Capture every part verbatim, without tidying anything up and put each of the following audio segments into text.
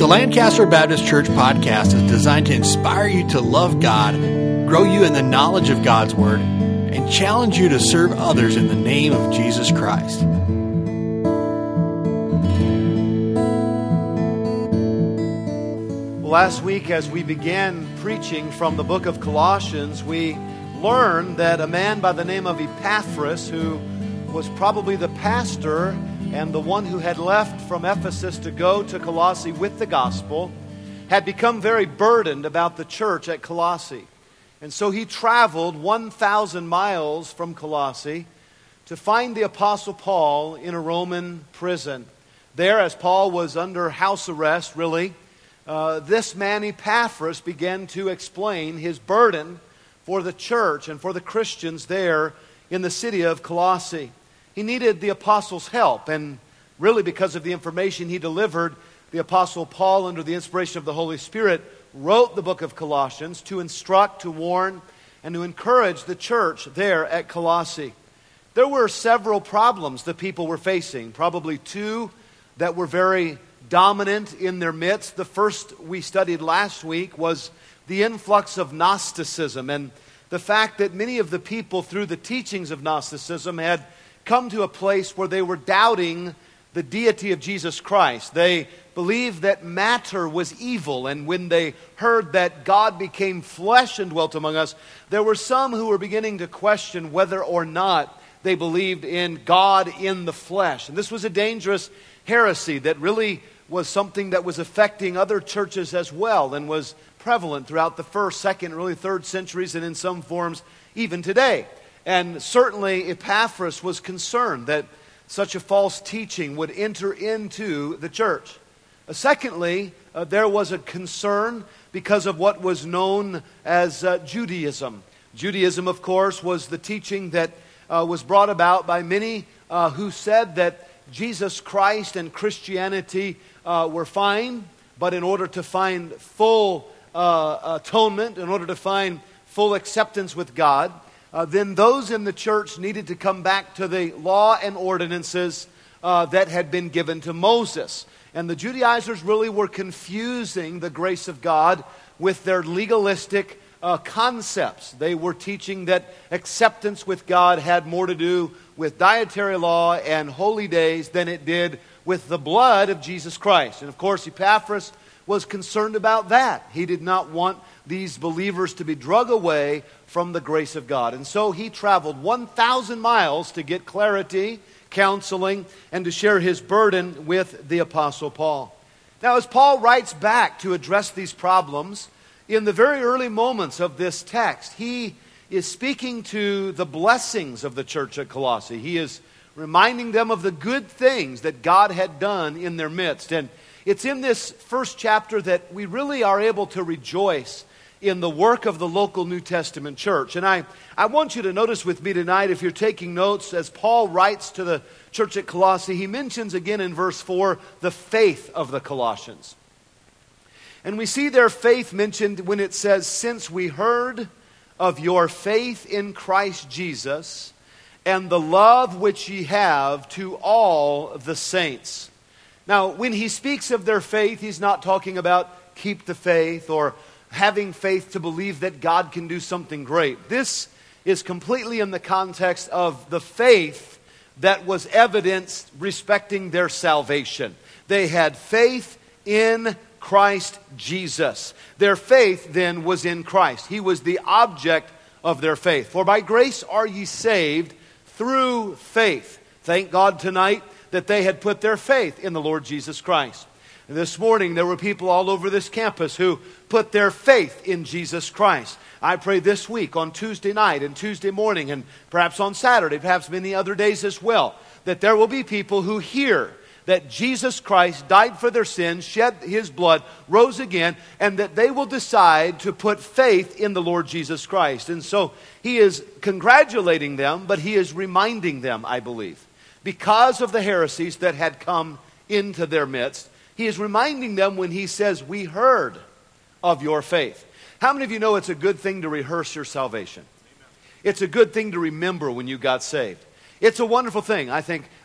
Lancaster Baptist Church podcast is designed to inspire you to love God, grow you in the knowledge of God's Word, and challenge you to serve others in the name of Jesus Christ. Last week, as we began preaching from the book of Colossians, we learned that a man by the name of Epaphras, who was probably the pastor and the one who had left from Ephesus to go to Colossae with the gospel, had become very burdened about the church at Colossae. And so he traveled one thousand miles from Colossae to find the Apostle Paul in a Roman prison. There, as Paul was under house arrest, really, uh, this man Epaphras began to explain his burden for the church and for the Christians there in the city of Colossae. He needed the apostles' help, and really because of the information he delivered, the Apostle Paul, under the inspiration of the Holy Spirit, wrote the book of Colossians to instruct, to warn, and to encourage the church there at Colossae. There were several problems the people were facing, probably two that were very dominant in their midst. The first we studied last week was the influx of Gnosticism, and the fact that many of the people, through the teachings of Gnosticism, had come to a place where they were doubting the deity of Jesus Christ. They believed that matter was evil, and when they heard that God became flesh and dwelt among us, there were some who were beginning to question whether or not they believed in God in the flesh. And this was a dangerous heresy that really was something that was affecting other churches as well, and was prevalent throughout the first, second, really third centuries, and in some forms even today. And certainly Epaphras was concerned that such a false teaching would enter into the church. Uh, secondly, uh, there was a concern because of what was known as uh, Judaism. Judaism, of course, was the teaching that uh, was brought about by many uh, who said that Jesus Christ and Christianity uh, were fine, but in order to find full uh, atonement, in order to find full acceptance with God, Uh, then those in the church needed to come back to the law and ordinances uh, that had been given to Moses. And the Judaizers really were confusing the grace of God with their legalistic uh, concepts. They were teaching that acceptance with God had more to do with dietary law and holy days than it did with the blood of Jesus Christ. And of course, Epaphras was concerned about that. He did not want these believers to be drug away from the grace of God. And so he traveled one thousand miles to get clarity, counseling, and to share his burden with the Apostle Paul. Now, as Paul writes back to address these problems, in the very early moments of this text, he is speaking to the blessings of the church at Colossae. He is reminding them of the good things that God had done in their midst. And it's in this first chapter that we really are able to rejoice in the work of the local New Testament church. And I, I want you to notice with me tonight, if you're taking notes, as Paul writes to the church at Colossae, he mentions again in verse four the faith of the Colossians. And we see their faith mentioned when it says, "Since we heard of your faith in Christ Jesus and the love which ye have to all the saints." Now, when he speaks of their faith, he's not talking about keep the faith or having faith to believe that God can do something great. This is completely in the context of the faith that was evidenced respecting their salvation. They had faith in Christ Jesus. Their faith then was in Christ. He was the object of their faith. For by grace are ye saved through faith. Thank God tonight that they had put their faith in the Lord Jesus Christ. And this morning there were people all over this campus who put their faith in Jesus Christ. I pray this week on Tuesday night and Tuesday morning and perhaps on Saturday, perhaps many other days as well, that there will be people who hear that Jesus Christ died for their sins, shed His blood, rose again, and that they will decide to put faith in the Lord Jesus Christ. And so he is congratulating them, but he is reminding them, I believe, because of the heresies that had come into their midst. He is reminding them when he says, "We heard of your faith." How many of you know it's a good thing to rehearse your salvation? Amen. It's a good thing to remember when you got saved. It's a wonderful thing. I think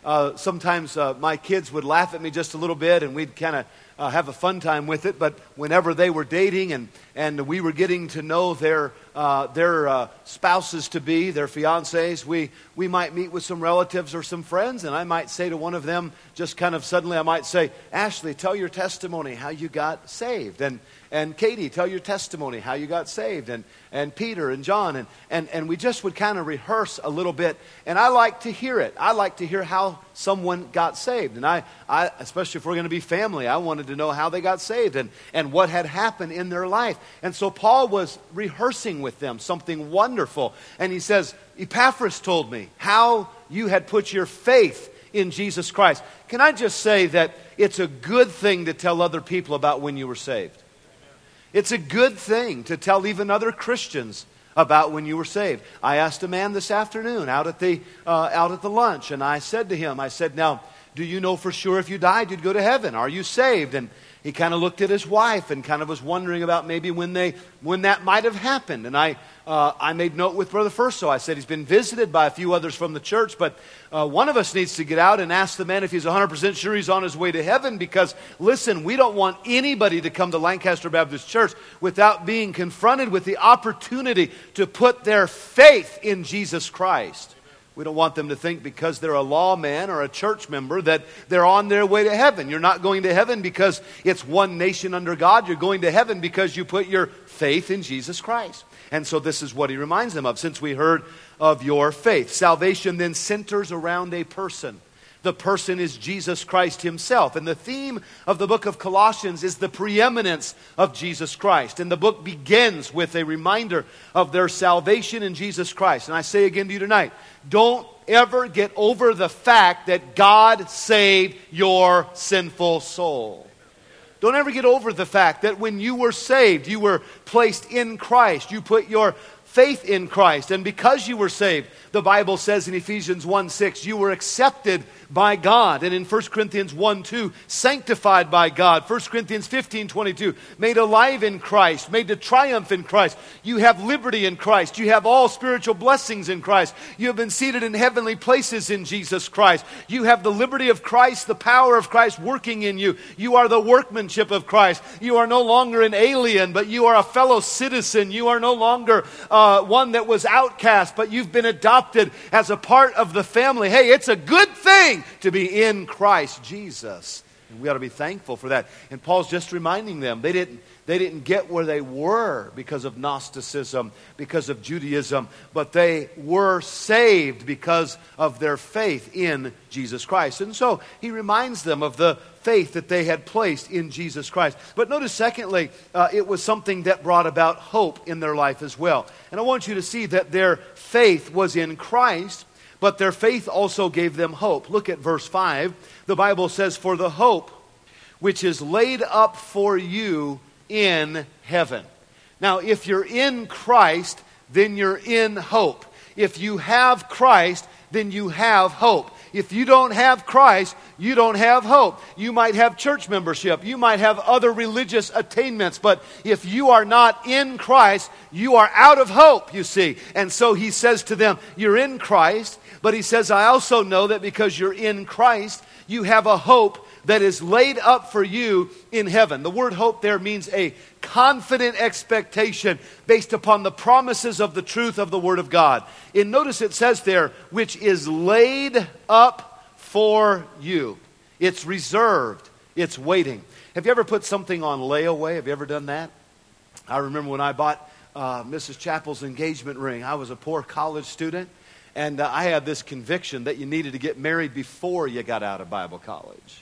uh, sometimes uh, my kids would laugh at me just a little bit, and we'd kind of uh, have a fun time with it. But whenever they were dating and, and we were getting to know their uh, their uh, spouses to be, their fiancés, we, we might meet with some relatives or some friends, and I might say to one of them, just kind of suddenly, I might say, Ashley, tell your testimony how you got saved. And And Katie, tell your testimony, how you got saved. And, and Peter and John. And, and, and we just would kind of rehearse a little bit. And I like to hear it. I like to hear how someone got saved. And I, I especially if we're going to be family, I wanted to know how they got saved and, and what had happened in their life. And so Paul was rehearsing with them something wonderful. And he says, Epaphras told me how you had put your faith in Jesus Christ. Can I just say that it's a good thing to tell other people about when you were saved? It's a good thing to tell even other Christians about when you were saved. I asked a man this afternoon out at the uh, out at the lunch, and I said to him, I said, now, do you know for sure if you died you'd go to heaven? Are you saved? And he kind of looked at his wife and kind of was wondering about maybe when they when that might have happened. And I uh, I made note with Brother Firso. I said he's been visited by a few others from the church, but uh, one of us needs to get out and ask the man if he's one hundred percent sure he's on his way to heaven. Because listen, we don't want anybody to come to Lancaster Baptist Church without being confronted with the opportunity to put their faith in Jesus Christ. We don't want them to think because they're a lawman or a church member that they're on their way to heaven. You're not going to heaven because it's one nation under God. You're going to heaven because you put your faith in Jesus Christ. And so this is what he reminds them of, since we heard of your faith. Salvation then centers around a person. The person is Jesus Christ himself. And the theme of the book of Colossians is the preeminence of Jesus Christ. And the book begins with a reminder of their salvation in Jesus Christ. And I say again to you tonight, don't ever get over the fact that God saved your sinful soul. Don't ever get over the fact that when you were saved, you were placed in Christ. You put your faith in Christ. And because you were saved, the Bible says in Ephesians one six, you were accepted by God. And in First Corinthians one two, sanctified by God. First Corinthians fifteen twenty-two, made alive in Christ, made to triumph in Christ. You have liberty in Christ. You have all spiritual blessings in Christ. You have been seated in heavenly places in Jesus Christ. You have the liberty of Christ, the power of Christ working in you. You are the workmanship of Christ. You are no longer an alien, but you are a fellow citizen. You are no longer uh, one that was outcast, but you've been adopted as a part of the family. Hey, it's a good thing to be in Christ Jesus. And we ought to be thankful for that. And Paul's just reminding them, they didn't, they didn't get where they were because of Gnosticism, because of Judaism, but they were saved because of their faith in Jesus Christ. And so he reminds them of the faith that they had placed in Jesus Christ. But notice, secondly, uh, it was something that brought about hope in their life as well. And I want you to see that their faith was in Christ, but their faith also gave them hope. Look at verse five. The Bible says, for the hope which is laid up for you in heaven. Now, if you're in Christ, then you're in hope. If you have Christ, then you have hope. If you don't have Christ, you don't have hope. You might have church membership. You might have other religious attainments. But if you are not in Christ, you are out of hope, you see. And so he says to them, you're in Christ. But he says, I also know that because you're in Christ, you have a hope that is laid up for you in heaven. The word hope there means a confident expectation based upon the promises of the truth of the Word of God. And notice it says there, which is laid up for you. It's reserved. It's waiting. Have you ever put something on layaway? Have you ever done that? I remember when I bought uh, Missus Chappell's engagement ring. I was a poor college student, and uh, I had this conviction that you needed to get married before you got out of Bible college.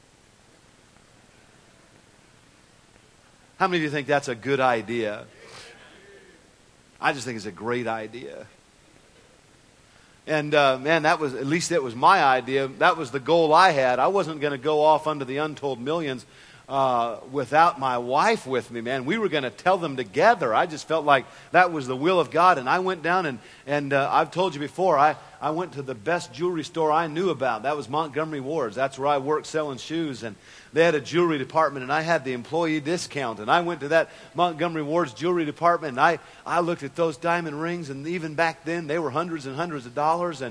How many of you think that's a good idea? I just think it's a great idea. And uh, man, that was, at least that was my idea. That was the goal I had. I wasn't going to go off under the untold millions uh, without my wife with me, man. We were going to tell them together. I just felt like that was the will of God. And I went down and, and uh, I've told you before, I, I went to the best jewelry store I knew about. That was Montgomery Ward's. That's where I worked selling shoes. And they had a jewelry department, and I had the employee discount. And I went to that Montgomery Ward's jewelry department, and I, I looked at those diamond rings, and even back then, they were hundreds and hundreds of dollars. And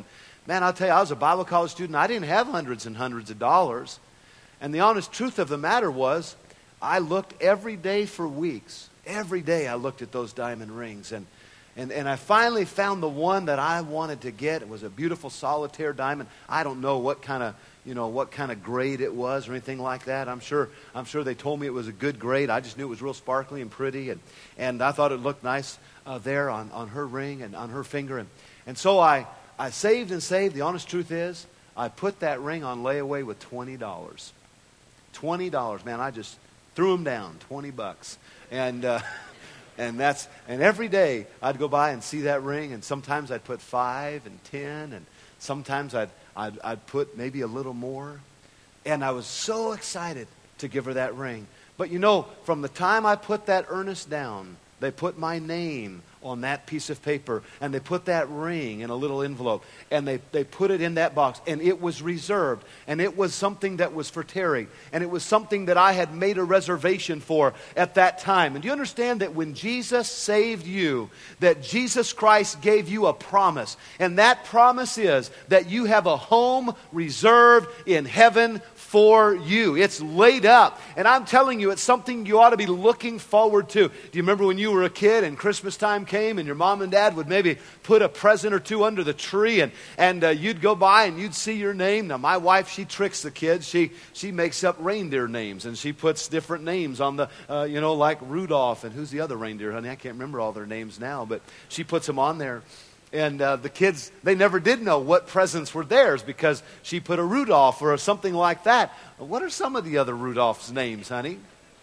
Man, I'll tell you, I was a Bible college student. I didn't have hundreds and hundreds of dollars. And the honest truth of the matter was, I looked every day for weeks. Every day I looked at those diamond rings. And, and, and I finally found the one that I wanted to get. It was a beautiful solitaire diamond. I don't know what kind of, you know, what kind of grade it was or anything like that. I'm sure, I'm sure they told me it was a good grade. I just knew it was real sparkly and pretty. And, and I thought it looked nice uh, there on, on her ring and on her finger. And, and so I... I saved and saved. The honest truth is, I put that ring on layaway with twenty dollars. twenty dollars, man, I just threw them down, twenty bucks. And uh, and that's and every day I'd go by and see that ring, and sometimes I'd put five and ten, and sometimes I'd I'd, I'd put maybe a little more. And I was so excited to give her that ring. But you know, from the time I put that earnest down, they put my name on that piece of paper, and they put that ring in a little envelope, and they, they put it in that box, and it was reserved, and it was something that was for Terry, and it was something that I had made a reservation for at that time. And do you understand that when Jesus saved you, that Jesus Christ gave you a promise, and that promise is that you have a home reserved in heaven for you. It's laid up. And I'm telling you, it's something you ought to be looking forward to. Do you remember when you were a kid and Christmas time came and your mom and dad would maybe put a present or two under the tree, and, and uh, you'd go by and you'd see your name? Now, my wife, she tricks the kids. She she makes up reindeer names, and she puts different names on the, uh, you know, like Rudolph. And who's the other reindeer, honey? I can't remember all their names now, but she puts them on there. And uh, the kids, they never did know what presents were theirs because she put a Rudolph or something like that. What are some of the other Rudolph's names, honey?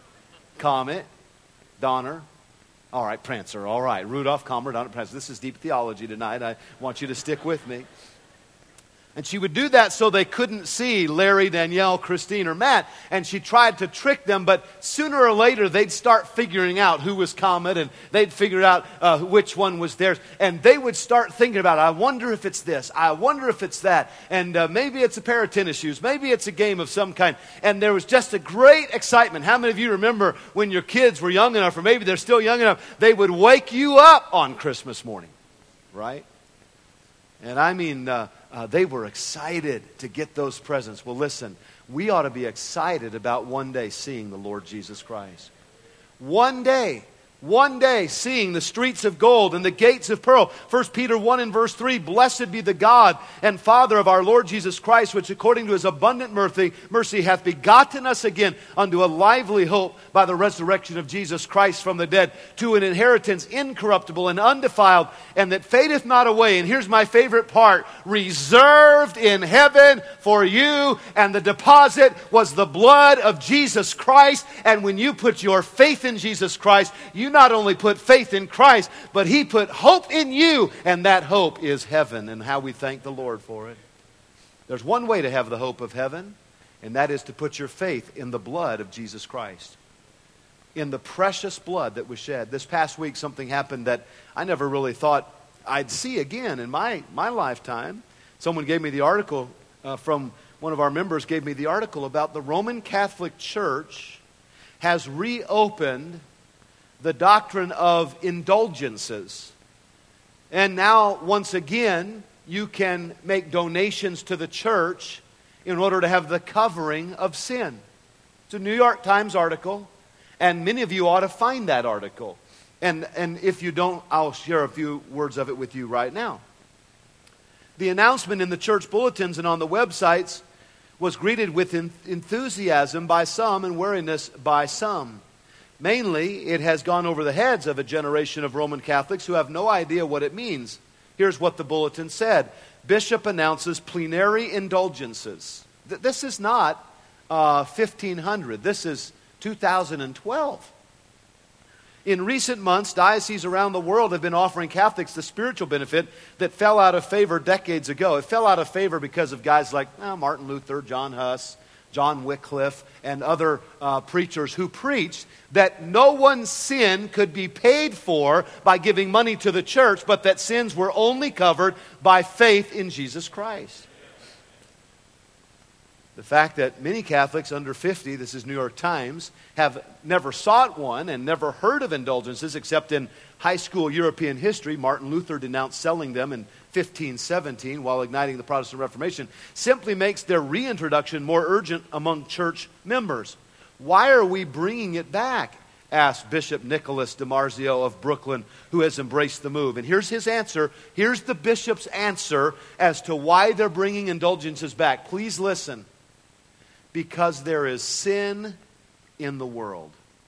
Comet, Donner. All right, Prancer. All right, Rudolph, Comet, Donner, Prancer. This is deep theology tonight. I want you to stick with me. And she would do that so they couldn't see Larry, Danielle, Christine, or Matt. And she tried to trick them, but sooner or later they'd start figuring out who was Comet, and they'd figure out uh, which one was theirs. And they would start thinking about, I wonder if it's this, I wonder if it's that. And uh, maybe it's a pair of tennis shoes, maybe it's a game of some kind. And there was just a great excitement. How many of you remember when your kids were young enough, or maybe they're still young enough, they would wake you up on Christmas morning, right? And I mean... Uh, Uh, they were excited to get those presents. Well, listen, we ought to be excited about one day seeing the Lord Jesus Christ. One day, one day seeing the streets of gold and the gates of pearl. First Peter one and verse three, blessed be the God and Father of our Lord Jesus Christ, which according to his abundant mercy, mercy hath begotten us again unto a lively hope by the resurrection of Jesus Christ from the dead, to an inheritance incorruptible and undefiled, and that fadeth not away. And here's my favorite part, reserved in heaven for you. And the deposit was the blood of Jesus Christ. And when you put your faith in Jesus Christ, you not only put faith in Christ, but he put hope in you, and that hope is heaven. And how we thank the Lord for it. There's one way to have the hope of heaven, and that is to put your faith in the blood of Jesus Christ, in the precious blood that was shed. This past week something happened that I never really thought I'd see again in my, my lifetime. Someone gave me the article uh, from one of our members gave me the article about the Roman Catholic Church has reopened the doctrine of indulgences. And now, once again, you can make donations to the church in order to have the covering of sin. It's a New York Times article, and many of you ought to find that article. And, and if you don't, I'll share a few words of it with you right now. The announcement in the church bulletins and on the websites was greeted with enthusiasm by some and wariness by some. Mainly, it has gone over the heads of a generation of Roman Catholics who have no idea what it means. Here's what the bulletin said. Bishop announces plenary indulgences. Th- this is not uh, fifteen hundred. This is two thousand twelve. In recent months, dioceses around the world have been offering Catholics the spiritual benefit that fell out of favor decades ago. It fell out of favor because of guys like oh, Martin Luther, John Huss, John Wycliffe, and other uh, preachers who preached that no one's sin could be paid for by giving money to the church, but that sins were only covered by faith in Jesus Christ. The fact that many Catholics under fifty, this is New York Times, have never sought one and never heard of indulgences except in high school European history. Martin Luther denounced selling them in fifteen seventeen, while igniting the Protestant Reformation, simply makes their reintroduction more urgent among church members. Why are we bringing it back? Asked Bishop Nicholas DiMarzio of Brooklyn, who has embraced the move. And here's his answer. Here's the bishop's answer as to why they're bringing indulgences back. Please listen. Because there is sin in the world.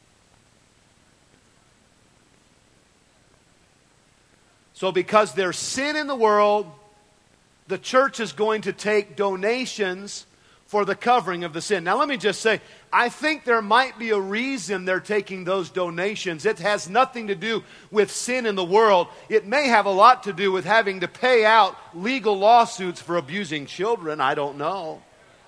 So because there's sin in the world, the church is going to take donations for the covering of the sin. Now let me just say, I think there might be a reason they're taking those donations. It has nothing to do with sin in the world. It may have a lot to do with having to pay out legal lawsuits for abusing children. I don't know.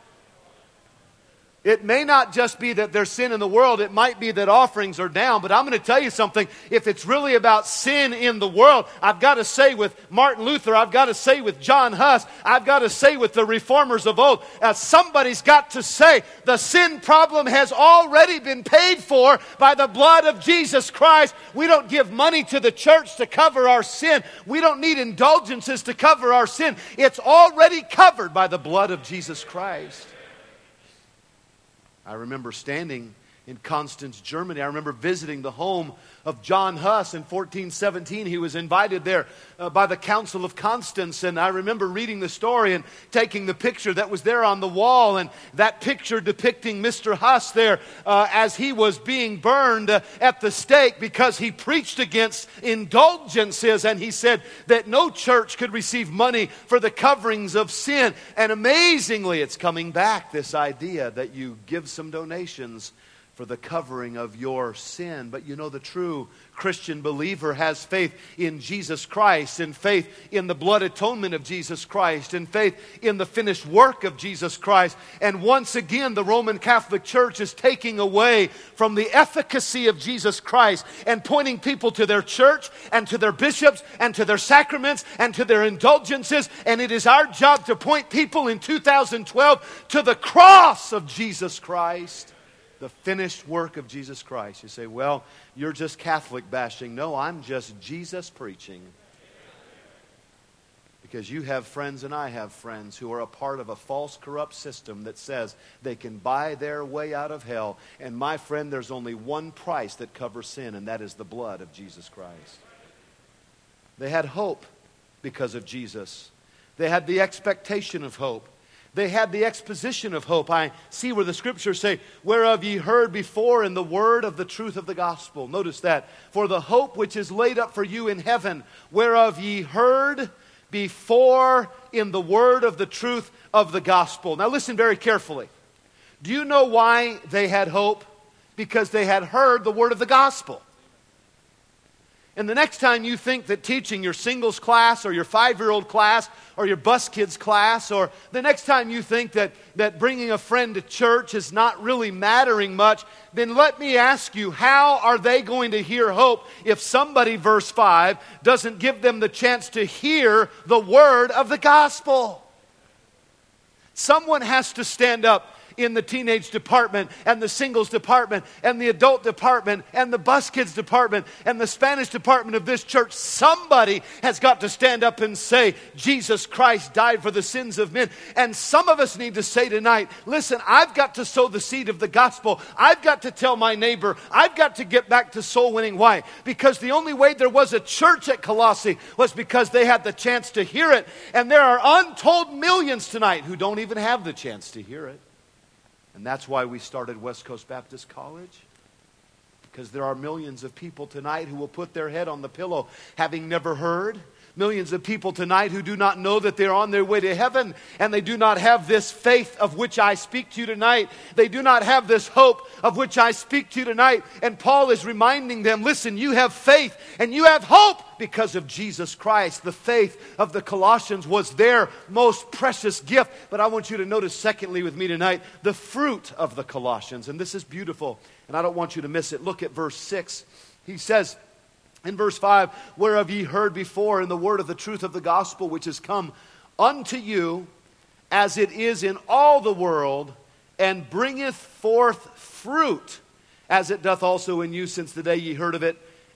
It may not just be that there's sin in the world. It might be that offerings are down. But I'm going to tell you something. If it's really about sin in the world, I've got to say with Martin Luther, I've got to say with John Huss, I've got to say with the reformers of old, uh, somebody's got to say the sin problem has already been paid for by the blood of Jesus Christ. We don't give money to the church to cover our sin. We don't need indulgences to cover our sin. It's already covered by the blood of Jesus Christ. I remember standing in Constance, Germany. I remember visiting the home of John Huss in fourteen seventeen. He was invited there uh, by the Council of Constance. And I remember reading the story and taking the picture that was there on the wall. And that picture depicting Mister Huss there uh, as he was being burned uh, at the stake because he preached against indulgences. And he said that no church could receive money for the coverings of sin. And amazingly, it's coming back, this idea that you give some donations for the covering of your sin. But you know, the true Christian believer has faith in Jesus Christ, and faith in the blood atonement of Jesus Christ, and faith in the finished work of Jesus Christ. And once again, the Roman Catholic Church is taking away from the efficacy of Jesus Christ and pointing people to their church and to their bishops and to their sacraments and to their indulgences. And it is our job to point people in two thousand twelve to the cross of Jesus Christ. The finished work of Jesus Christ. You say, well, you're just Catholic bashing. No, I'm just Jesus preaching. Because you have friends and I have friends who are a part of a false, corrupt system that says they can buy their way out of hell. And my friend, there's only one price that covers sin, and that is the blood of Jesus Christ. They had hope because of Jesus. They had the expectation of hope. They had the exposition of hope. I see where the scriptures say, whereof ye heard before in the word of the truth of the gospel. Notice that. For the hope which is laid up for you in heaven, whereof ye heard before in the word of the truth of the gospel. Now listen very carefully. Do you know why they had hope? Because they had heard the word of the gospel. And the next time you think that teaching your singles class or your five-year-old class or your bus kids class, or the next time you think that, that bringing a friend to church is not really mattering much, then let me ask you, how are they going to hear hope if somebody, verse five, doesn't give them the chance to hear the word of the gospel? Someone has to stand up in the teenage department and the singles department and the adult department and the bus kids department and the Spanish department of this church. Somebody has got to stand up and say, Jesus Christ died for the sins of men. And some of us need to say tonight, listen, I've got to sow the seed of the gospel. I've got to tell my neighbor. I've got to get back to soul winning. Why? Because the only way there was a church at Colossae was because they had the chance to hear it. And there are untold millions tonight who don't even have the chance to hear it. And that's why we started West Coast Baptist College. Because there are millions of people tonight who will put their head on the pillow having never heard. Millions of people tonight who do not know that they're on their way to heaven. And they do not have this faith of which I speak to you tonight. They do not have this hope of which I speak to you tonight. And Paul is reminding them, listen, you have faith and you have hope because of Jesus Christ. The faith of the Colossians was their most precious gift. But I want you to notice, secondly, with me tonight, the fruit of the Colossians. And this is beautiful, and I don't want you to miss it. Look at verse six. He says in verse five, whereof ye heard before in the word of the truth of the gospel, which is come unto you, as it is in all the world, and bringeth forth fruit, as it doth also in you, since the day ye heard of it,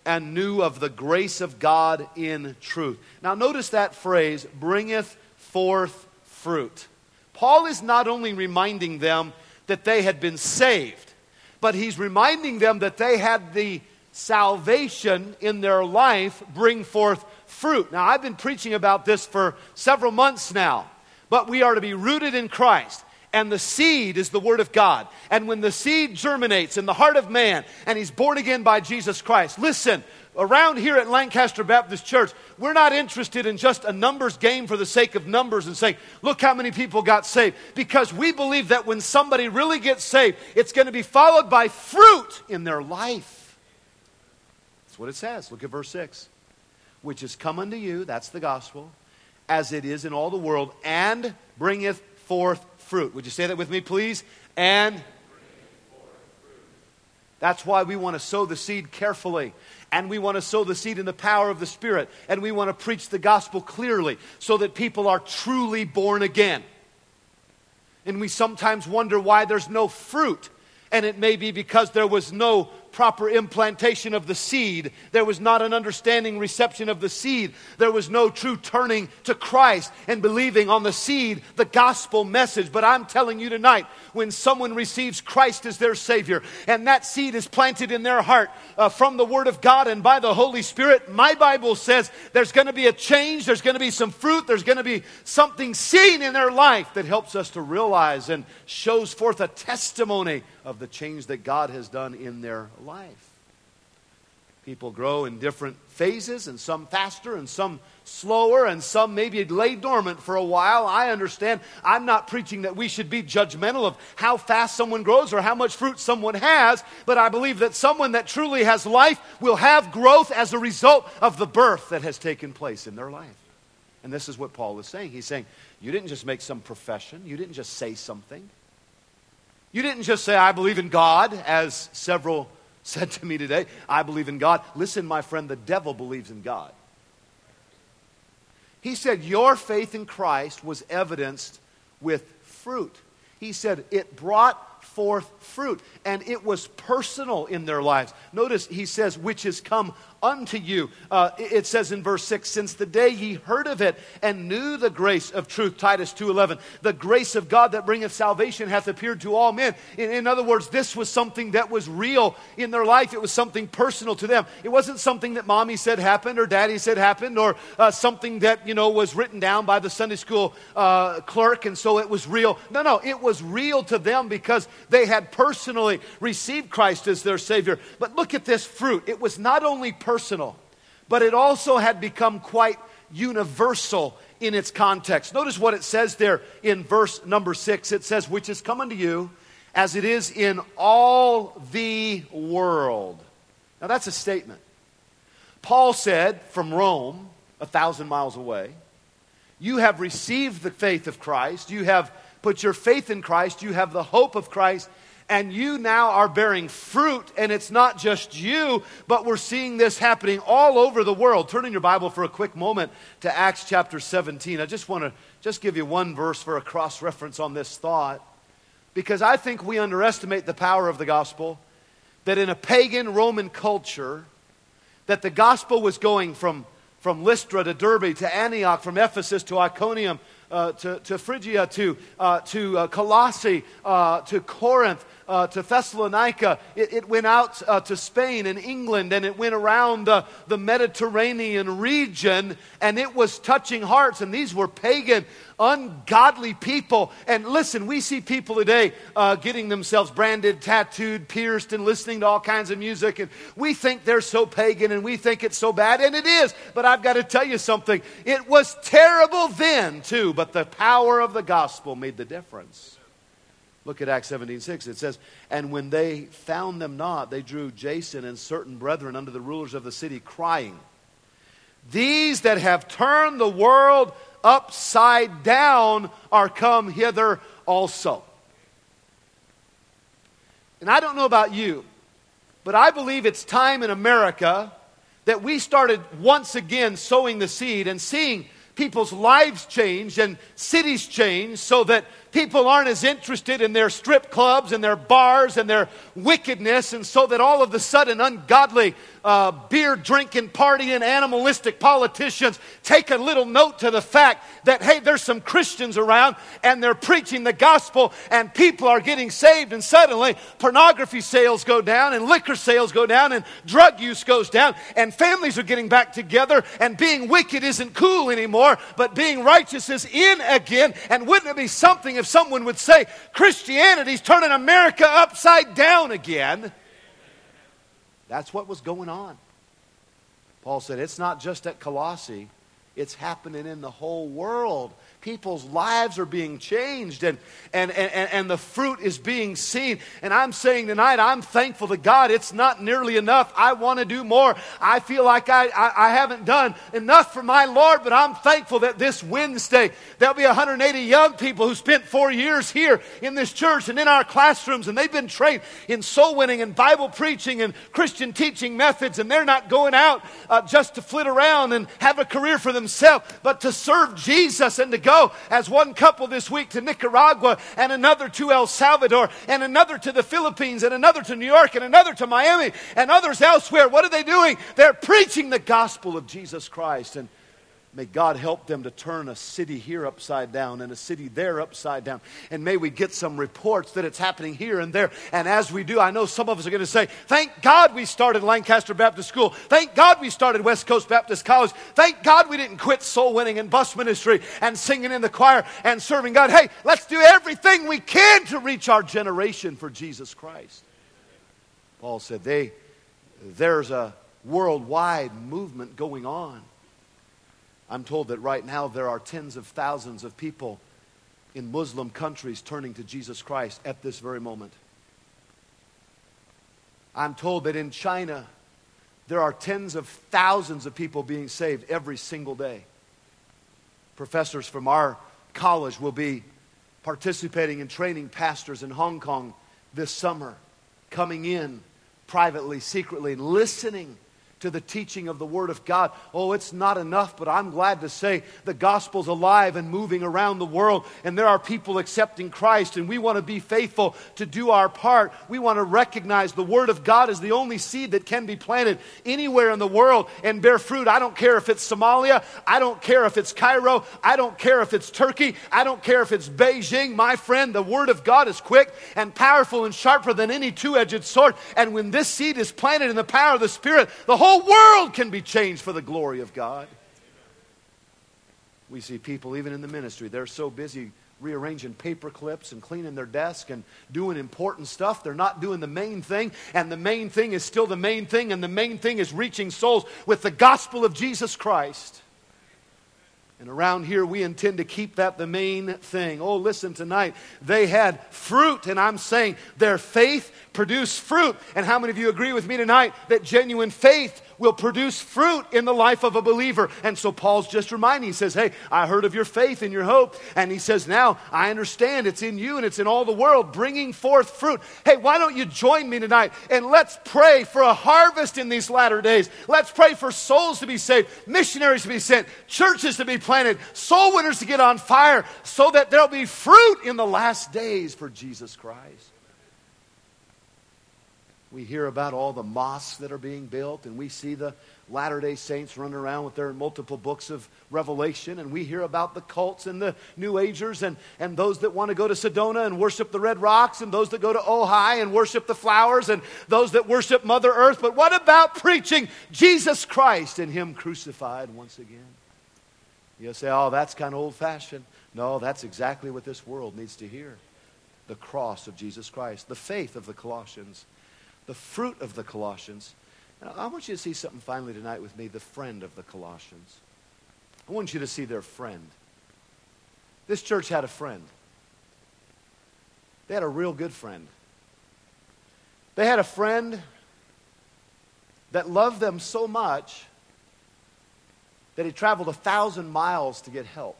and knew of the grace of God in truth. Now notice that phrase, bringeth forth fruit. Paul is not only reminding them that they had been saved, but he's reminding them that they had the salvation in their life bring forth fruit. Now, I've been preaching about this for several months now, but we are to be rooted in Christ, and the seed is the Word of God. And when the seed germinates in the heart of man, and he's born again by Jesus Christ, listen, around here at Lancaster Baptist Church, we're not interested in just a numbers game for the sake of numbers and saying, look how many people got saved. Because we believe that when somebody really gets saved, it's going to be followed by fruit in their life. That's what it says. Look at verse six. Which is come unto you, that's the gospel, as it is in all the world, and bringeth forth fruit. Would you say that with me, please? And that's why we want to sow the seed carefully. And we want to sow the seed in the power of the Spirit. And we want to preach the gospel clearly so that people are truly born again. And we sometimes wonder why there's no fruit. And it may be because there was no proper implantation of the seed. There was not an understanding reception of the seed. There was no true turning to Christ and believing on the seed, the gospel message. But I'm telling you tonight, when someone receives Christ as their Savior, and that seed is planted in their heart uh, from the Word of God and by the Holy Spirit, my Bible says there's going to be a change, there's going to be some fruit, there's going to be something seen in their life that helps us to realize and shows forth a testimony of the change that God has done in their life. People grow in different phases, and some faster and some slower, and some maybe lay dormant for a while. I understand. I'm not preaching that we should be judgmental of how fast someone grows or how much fruit someone has, but I believe that someone that truly has life will have growth as a result of the birth that has taken place in their life. And this is what Paul is saying. He's saying, you didn't just make some profession. You didn't just say something. You didn't just say, I believe in God, as several said to me today. I believe in God. Listen, my friend, the devil believes in God. He said, your faith in Christ was evidenced with fruit. He said, it brought forth fruit, and it was personal in their lives. Notice he says, which has come unto you. Uh, it says in verse six, since the day ye heard of it and knew the grace of truth, Titus two eleven, the grace of God that bringeth salvation hath appeared to all men. In, in other words, this was something that was real in their life. It was something personal to them. It wasn't something that mommy said happened or daddy said happened or uh, something that, you know, was written down by the Sunday school uh, clerk and so it was real. No, no, it was real to them because they had personally received Christ as their Savior. But look at this fruit. It was not only personal, personal, but it also had become quite universal in its context. Notice what it says there in verse number six. It says, which is come unto you as it is in all the world. Now that's a statement. Paul said from Rome, a thousand miles away, you have received the faith of Christ. You have put your faith in Christ. You have the hope of Christ. And you now are bearing fruit, and it's not just you, but we're seeing this happening all over the world. Turn in your Bible for a quick moment to Acts chapter seventeen. I just want to just give you one verse for a cross-reference on this thought, because I think we underestimate the power of the gospel, that in a pagan Roman culture, that the gospel was going from, from Lystra to Derbe to Antioch, from Ephesus to Iconium, uh, to, to Phrygia to, uh, to uh, Colossae, uh, to Corinth, Uh, to Thessalonica. It, it went out uh, to Spain and England, and it went around uh, the Mediterranean region, and it was touching hearts. And these were pagan, ungodly people. And listen, we see people today uh, getting themselves branded, tattooed, pierced, and listening to all kinds of music. And we think they're so pagan, and we think it's so bad, and it is. But I've got to tell you something. It was terrible then, too, but the power of the gospel made the difference. Look at Acts seventeen six. It says, and when they found them not, they drew Jason and certain brethren unto the rulers of the city, crying, these that have turned the world upside down are come hither also. And I don't know about you, but I believe it's time in America that we started once again sowing the seed and seeing people's lives change and cities change so that people aren't as interested in their strip clubs and their bars and their wickedness, and so that all of a sudden ungodly uh, beer drinking, partying, animalistic politicians take a little note to the fact that, hey, there's some Christians around and they're preaching the gospel and people are getting saved, and suddenly pornography sales go down and liquor sales go down and drug use goes down and families are getting back together, and being wicked isn't cool anymore, but being righteous is in again. And wouldn't it be something if someone would say, Christianity's turning America upside down again? That's what was going on. Paul said it's not just at Colossae, it's happening in the whole world. People's lives are being changed, and, and, and, and the fruit is being seen. And I'm saying tonight, I'm thankful to God. It's not nearly enough. I want to do more. I feel like I, I, I haven't done enough for my Lord, but I'm thankful that this Wednesday, there'll be one hundred eighty young people who spent four years here in this church and in our classrooms, and they've been trained in soul winning and Bible preaching and Christian teaching methods, and they're not going out uh, just to flit around and have a career for themselves, but to serve Jesus and to go as one couple this week to Nicaragua, and another to El Salvador, and another to the Philippines, and another to New York, and another to Miami, and others elsewhere. What are they doing? They're preaching the gospel of Jesus Christ. And may God help them to turn a city here upside down and a city there upside down. And may we get some reports that it's happening here and there. And as we do, I know some of us are going to say, thank God we started Lancaster Baptist School. Thank God we started West Coast Baptist College. Thank God we didn't quit soul winning and bus ministry and singing in the choir and serving God. Hey, let's do everything we can to reach our generation for Jesus Christ. Paul said, they, there's a worldwide movement going on. I'm told that right now there are tens of thousands of people in Muslim countries turning to Jesus Christ at this very moment. I'm told that in China there are tens of thousands of people being saved every single day. Professors from our college will be participating in training pastors in Hong Kong this summer, coming in privately, secretly, listening to the teaching of the Word of God. Oh, it's not enough, but I'm glad to say the gospel's alive and moving around the world, and there are people accepting Christ, and we want to be faithful to do our part. We want to recognize the Word of God as the only seed that can be planted anywhere in the world and bear fruit. I don't care if it's Somalia. I don't care if it's Cairo. I don't care if it's Turkey. I don't care if it's Beijing. My friend, the Word of God is quick and powerful and sharper than any two-edged sword, and when this seed is planted in the power of the Spirit, the whole world can be changed for the glory of God. We see people even in the ministry, they're so busy rearranging paper clips and cleaning their desk and doing important stuff. They're not doing the main thing, and the main thing is still the main thing, and the main thing is reaching souls with the gospel of Jesus Christ. And around here, we intend to keep that the main thing. Oh, listen, tonight, they had fruit, and I'm saying their faith produced fruit. And how many of you agree with me tonight that genuine faith will produce fruit in the life of a believer? And so Paul's just reminding, he says, hey, I heard of your faith and your hope. And he says, now I understand it's in you and it's in all the world, bringing forth fruit. Hey, why don't you join me tonight and let's pray for a harvest in these latter days. Let's pray for souls to be saved, missionaries to be sent, churches to be planted, soul winners to get on fire, so that there'll be fruit in the last days for Jesus Christ. We hear about all the mosques that are being built, and we see the Latter-day Saints running around with their multiple books of Revelation, and we hear about the cults and the New Agers and, and those that want to go to Sedona and worship the red rocks, and those that go to Ojai and worship the flowers, and those that worship Mother Earth. But what about preaching Jesus Christ and Him crucified once again? You'll say, oh, that's kind of old-fashioned. No, that's exactly what this world needs to hear. The cross of Jesus Christ, the faith of the Colossians, the fruit of the Colossians. And I want you to see something finally tonight with me, the friend of the Colossians. I want you to see their friend. This church had a friend. They had a real good friend. They had a friend that loved them so much that he traveled a thousand miles to get help.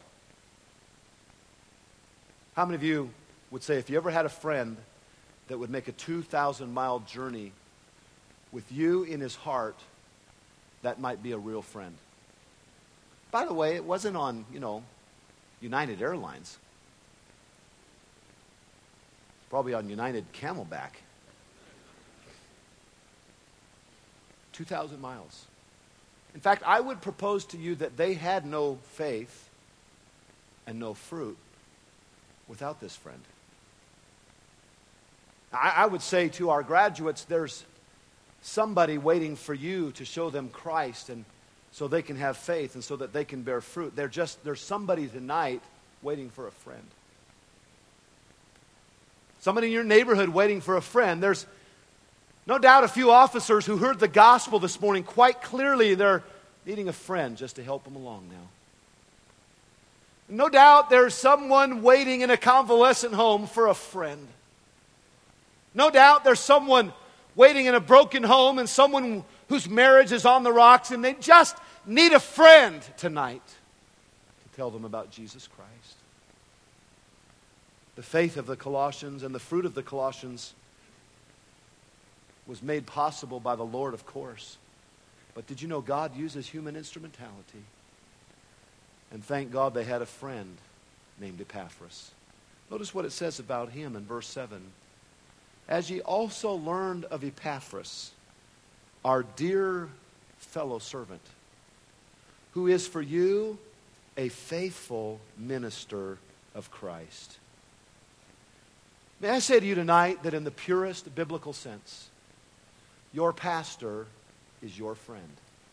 How many of you would say if you ever had a friend that would make a two thousand mile journey with you in his heart, that might be a real friend? By the way, it wasn't on, you know, United Airlines. Probably on United Camelback. two thousand miles. In fact, I would propose to you that they had no faith and no fruit without this friend. I, I would say to our graduates, there's somebody waiting for you to show them Christ, and so they can have faith and so that they can bear fruit. They're just, there's somebody tonight waiting for a friend. Somebody in your neighborhood waiting for a friend. There's no doubt a few officers who heard the gospel this morning quite clearly. They're needing a friend just to help them along now. No doubt there's someone waiting in a convalescent home for a friend. No doubt there's someone waiting in a broken home and someone whose marriage is on the rocks and they just need a friend tonight to tell them about Jesus Christ. The faith of the Colossians and the fruit of the Colossians was made possible by the Lord, of course. But did you know God uses human instrumentality? And thank God they had a friend named Epaphras. Notice what it says about him in verse seven. As ye also learned of Epaphras, our dear fellow servant, who is for you a faithful minister of Christ. May I say to you tonight that in the purest biblical sense, your pastor is your friend.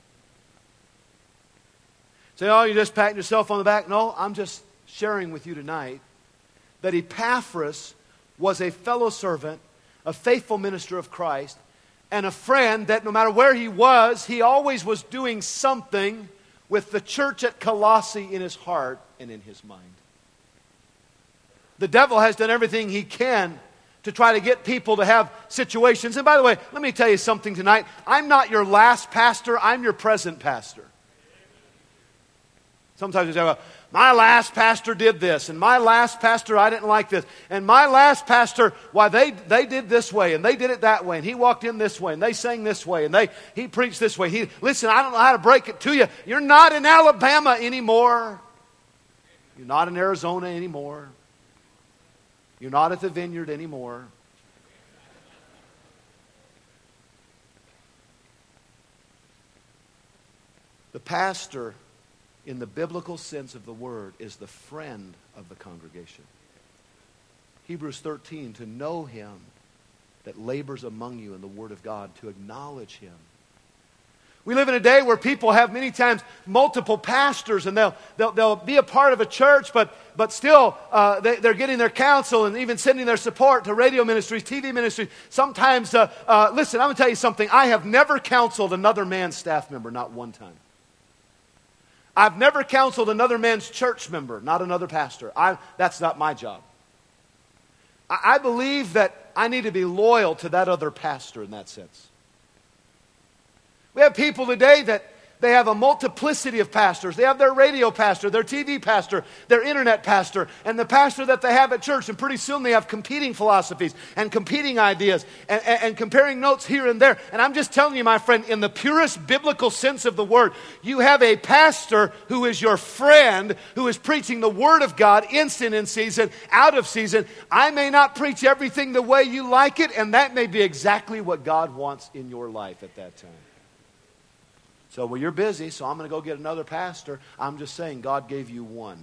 Say, oh, you're just patting yourself on the back. No, I'm just sharing with you tonight that Epaphras was a fellow servant, a faithful minister of Christ, and a friend that no matter where he was, he always was doing something with the church at Colossae in his heart and in his mind. The devil has done everything he can to try to get people to have situations. And by the way, let me tell you something tonight. I'm not your last pastor. I'm your present pastor. Sometimes you say, well, my last pastor did this, and my last pastor, I didn't like this, and my last pastor, why, they, they did this way, and they did it that way, and he walked in this way, and they sang this way, and they he preached this way. He, listen, I don't know how to break it to you. You're not in Alabama anymore. You're not in Arizona anymore. You're not at the vineyard anymore. The pastor, in the biblical sense of the word, is the friend of the congregation. Hebrews thirteen, to know him that labors among you in the word of God, to acknowledge him. We live in a day where people have many times multiple pastors, and they'll they'll, they'll be a part of a church, but but still uh, they, they're getting their counsel and even sending their support to radio ministries, T V ministries. Sometimes, uh, uh, listen, I'm going to tell you something. I have never counseled another man's staff member, not one time. I've never counseled another man's church member, not another pastor. I, that's not my job. I, I believe that I need to be loyal to that other pastor in that sense. We have people today that they have a multiplicity of pastors. They have their radio pastor, their T V pastor, their internet pastor, and the pastor that they have at church. And pretty soon they have competing philosophies and competing ideas and, and, and comparing notes here and there. And I'm just telling you, my friend, in the purest biblical sense of the word, you have a pastor who is your friend, who is preaching the word of God, instant in season, out of season. I may not preach everything the way you like it, and that may be exactly what God wants in your life at that time. So, well, you're busy, so I'm going to go get another pastor. I'm just saying God gave you one.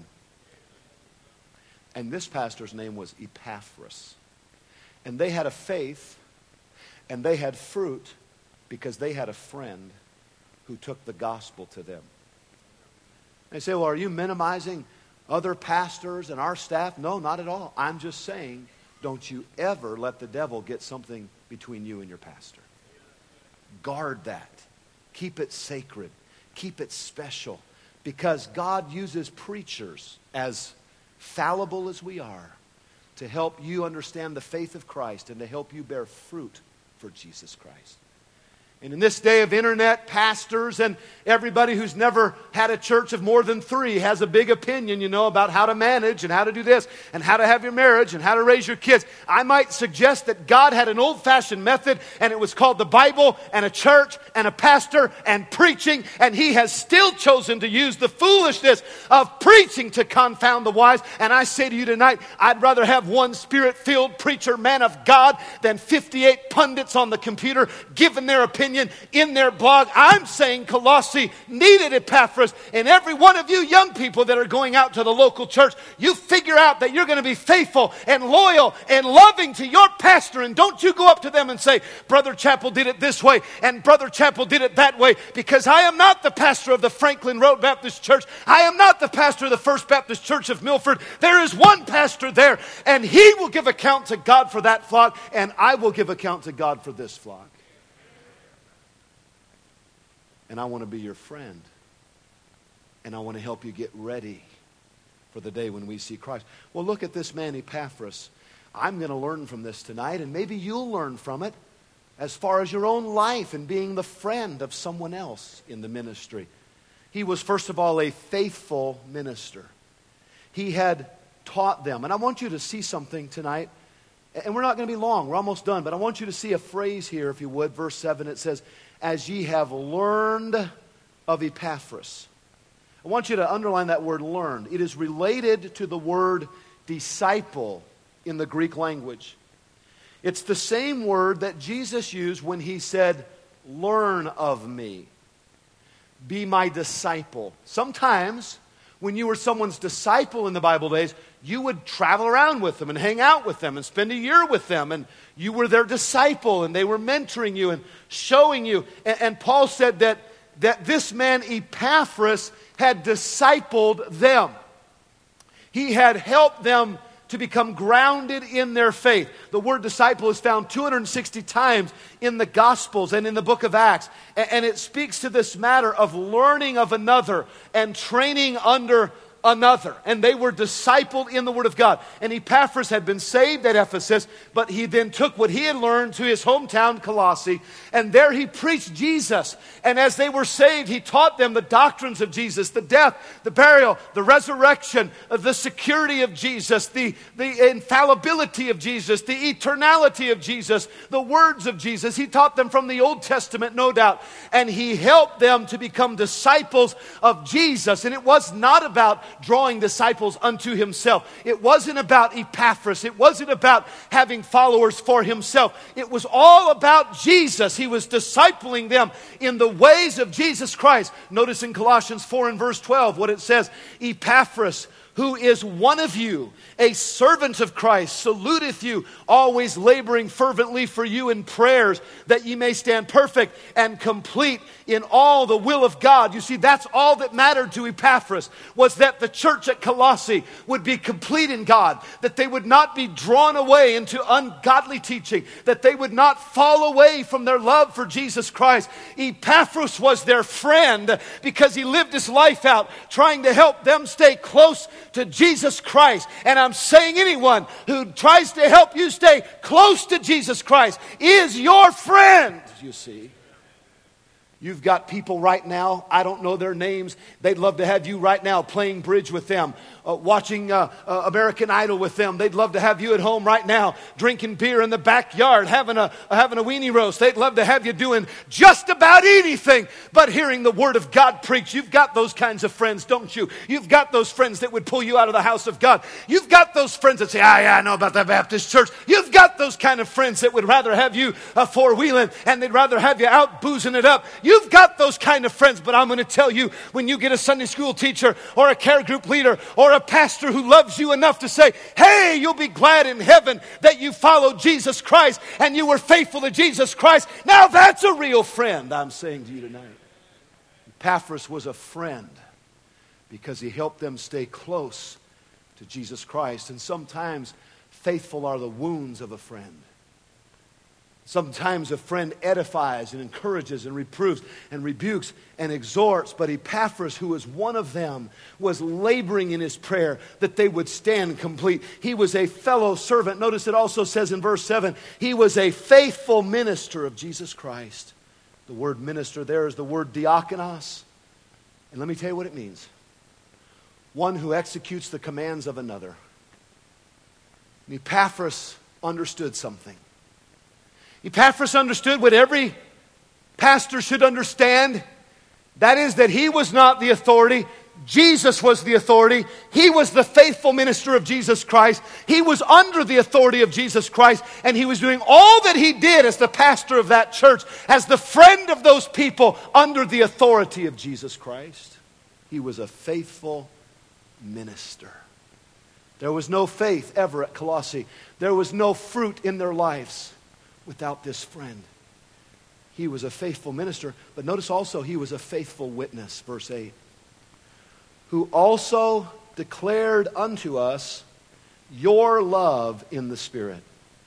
And this pastor's name was Epaphras. And they had a faith, and they had fruit, because they had a friend who took the gospel to them. They say, well, are you minimizing other pastors and our staff? No, not at all. I'm just saying, don't you ever let the devil get something between you and your pastor. Guard that. Keep it sacred. Keep it special. Because God uses preachers, as fallible as we are, to help you understand the faith of Christ and to help you bear fruit for Jesus Christ. And in this day of internet, pastors and everybody who's never had a church of more than three has a big opinion, you know, about how to manage and how to do this and how to have your marriage and how to raise your kids. I might suggest that God had an old-fashioned method, and it was called the Bible and a church and a pastor and preaching, and He has still chosen to use the foolishness of preaching to confound the wise. And I say to you tonight, I'd rather have one Spirit-filled preacher, man of God, than fifty-eight pundits on the computer giving their opinion in their blog. I'm saying Colossae needed Epaphras, and every one of you young people that are going out to the local church, you figure out that you're going to be faithful and loyal and loving to your pastor, and don't you go up to them and say, Brother Chappell did it this way and Brother Chappell did it that way, because I am not the pastor of the Franklin Road Baptist Church. I am not the pastor of the First Baptist Church of Milford. There is one pastor there, and he will give account to God for that flock, and I will give account to God for this flock. And I want to be your friend. And I want to help you get ready for the day when we see Christ. Well, look at this man Epaphras. I'm going to learn from this tonight, and maybe you'll learn from it as far as your own life and being the friend of someone else in the ministry. He was, first of all, a faithful minister. He had taught them. And I want you to see something tonight. And we're not going to be long. We're almost done. But I want you to see a phrase here, if you would. Verse seven, it says, as ye have learned of Epaphras. I want you to underline that word learned. It is related to the word disciple in the Greek language. It's the same word that Jesus used when He said, learn of me. Be my disciple. Sometimes when you were someone's disciple in the Bible days, you would travel around with them and hang out with them and spend a year with them, and you were their disciple and they were mentoring you and showing you. And, and Paul said that, that this man Epaphras had discipled them. He had helped them to become grounded in their faith. The word disciple is found two hundred sixty times in the Gospels and in the book of Acts. And it speaks to this matter of learning of another and training under another. And they were discipled in the Word of God. And Epaphras had been saved at Ephesus, but he then took what he had learned to his hometown Colossae, and there he preached Jesus. And as they were saved, he taught them the doctrines of Jesus, the death, the burial, the resurrection, the security of Jesus, the, the infallibility of Jesus, the eternality of Jesus, the words of Jesus. He taught them from the Old Testament, no doubt. And he helped them to become disciples of Jesus. And it was not about drawing disciples unto himself. It wasn't about Epaphras. It wasn't about having followers for himself. It was all about Jesus. He was discipling them in the ways of Jesus Christ. Notice in Colossians four and verse twelve what it says. Epaphras, who is one of you, a servant of Christ, saluteth you, always laboring fervently for you in prayers, that ye may stand perfect and complete in all the will of God. You see, that's all that mattered to Epaphras, was that the church at Colossae would be complete in God, that they would not be drawn away into ungodly teaching, that they would not fall away from their love for Jesus Christ. Epaphras was their friend because he lived his life out trying to help them stay close to Jesus Christ. And I'm saying anyone who tries to help you stay close to Jesus Christ is your friend, you see. You've got people right now, I don't know their names, they'd love to have you right now playing bridge with them, uh, watching uh, uh, American Idol with them. They'd love to have you at home right now drinking beer in the backyard, having a, having a weenie roast. They'd love to have you doing just about anything but hearing the Word of God preached. You've got those kinds of friends, don't you? You've got those friends that would pull you out of the house of God. You've got those friends that say, ah, yeah, I know about the Baptist church. You've got those kind of friends that would rather have you uh, four-wheeling, and they'd rather have you out boozing it up. You've got those kind of friends, but I'm going to tell you, when you get a Sunday school teacher or a care group leader or a pastor who loves you enough to say, hey, you'll be glad in heaven that you followed Jesus Christ and you were faithful to Jesus Christ. Now that's a real friend, I'm saying to you tonight. Epaphras was a friend because he helped them stay close to Jesus Christ. And sometimes faithful are the wounds of a friend. Sometimes a friend edifies and encourages and reproves and rebukes and exhorts. But Epaphras, who was one of them, was laboring in his prayer that they would stand complete. He was a fellow servant. Notice it also says in verse seven, he was a faithful minister of Jesus Christ. The word minister there is the word diakonos. And let me tell you what it means. One who executes the commands of another. And Epaphras understood something. Epaphras understood what every pastor should understand. That is that he was not the authority. Jesus was the authority. He was the faithful minister of Jesus Christ. He was under the authority of Jesus Christ, and he was doing all that he did as the pastor of that church, as the friend of those people under the authority of Jesus Christ. He was a faithful minister. There was no faith ever at Colossae. There was no fruit in their lives without this friend. He was a faithful minister, but notice also he was a faithful witness, verse eight. Who also declared unto us your love in the Spirit.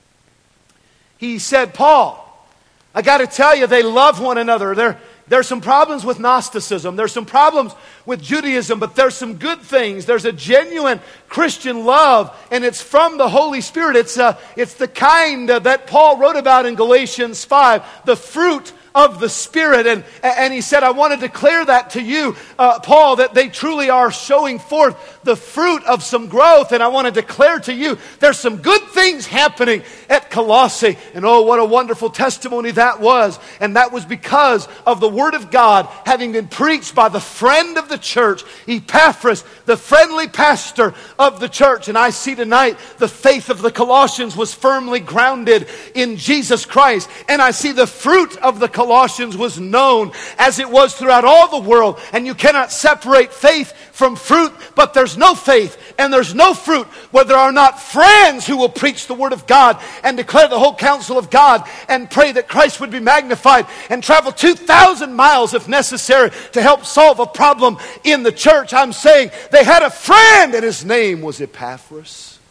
He said, Paul, I got to tell you, they love one another. There, there's some problems with Gnosticism. There's some problems with Judaism, but there's some good things. There's a genuine Christian love, and it's from the Holy Spirit. It's, uh, it's the kind uh, that Paul wrote about in Galatians five, the fruit of the Spirit. And, and he said, I want to declare that to you, uh, Paul, that they truly are showing forth the fruit of some growth. And I want to declare to you, there's some good things happening at Colossae. And oh, what a wonderful testimony that was. And that was because of the Word of God having been preached by the friend of the church, Epaphras, the friendly pastor of the church. And I see tonight the faith of the Colossians was firmly grounded in Jesus Christ. And I see the fruit of the Colossians was known as it was throughout all the world. And you cannot separate faith from fruit, but there's no faith and there's no fruit where there are not friends who will preach the Word of God and declare the whole counsel of God and pray that Christ would be magnified and travel two thousand miles if necessary to help solve a problem in the church. I'm saying they had a friend and his name was Epaphras.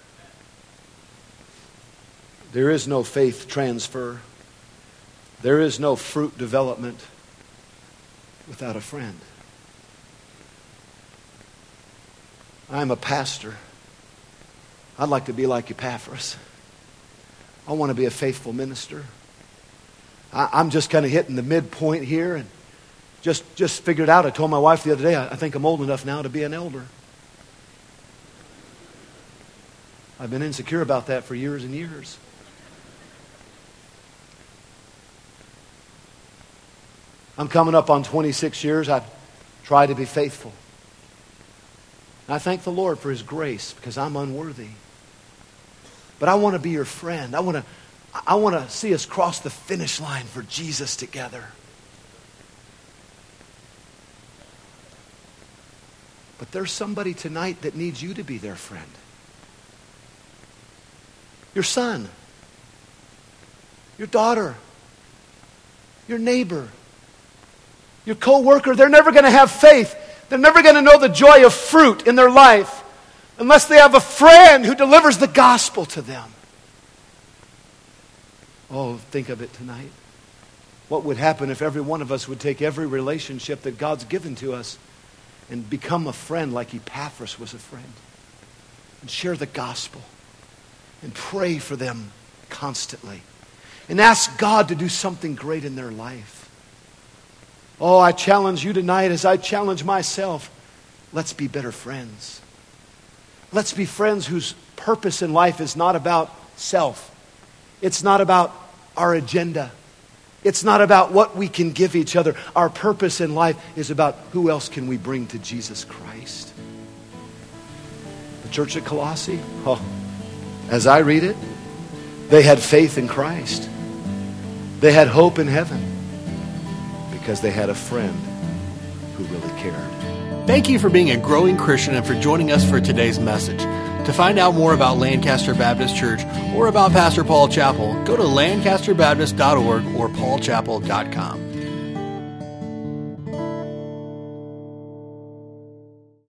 There is no faith transfer. There is no fruit development without a friend. I'm a pastor. I'd like to be like Epaphras. I want to be a faithful minister. I, I'm just kind of hitting the midpoint here and just, just figured out. I told my wife the other day, I, I think I'm old enough now to be an elder. I've been insecure about that for years and years. I'm coming up on twenty-six years. I've tried to be faithful. And I thank the Lord for His grace because I'm unworthy. But I want to be your friend. I want to, I want to see us cross the finish line for Jesus together. But there's somebody tonight that needs you to be their friend. Your son, your daughter, your neighbor, your co-worker. They're never going to have faith. They're never going to know the joy of fruit in their life unless they have a friend who delivers the gospel to them. Oh, think of it tonight. What would happen if every one of us would take every relationship that God's given to us and become a friend like Epaphras was a friend and share the gospel and pray for them constantly and ask God to do something great in their life. Oh, I challenge you tonight as I challenge myself. Let's be better friends. Let's be friends whose purpose in life is not about self. It's not about our agenda. It's not about what we can give each other. Our purpose in life is about who else can we bring to Jesus Christ. The church at Colossae, oh, as I read it, they had faith in Christ. They had hope in heaven. Because they had a friend who really cared. Thank you for being a growing Christian and for joining us for today's message. To find out more about Lancaster Baptist Church or about Pastor Paul Chappell, go to lancaster baptist dot org or paul chappell dot com.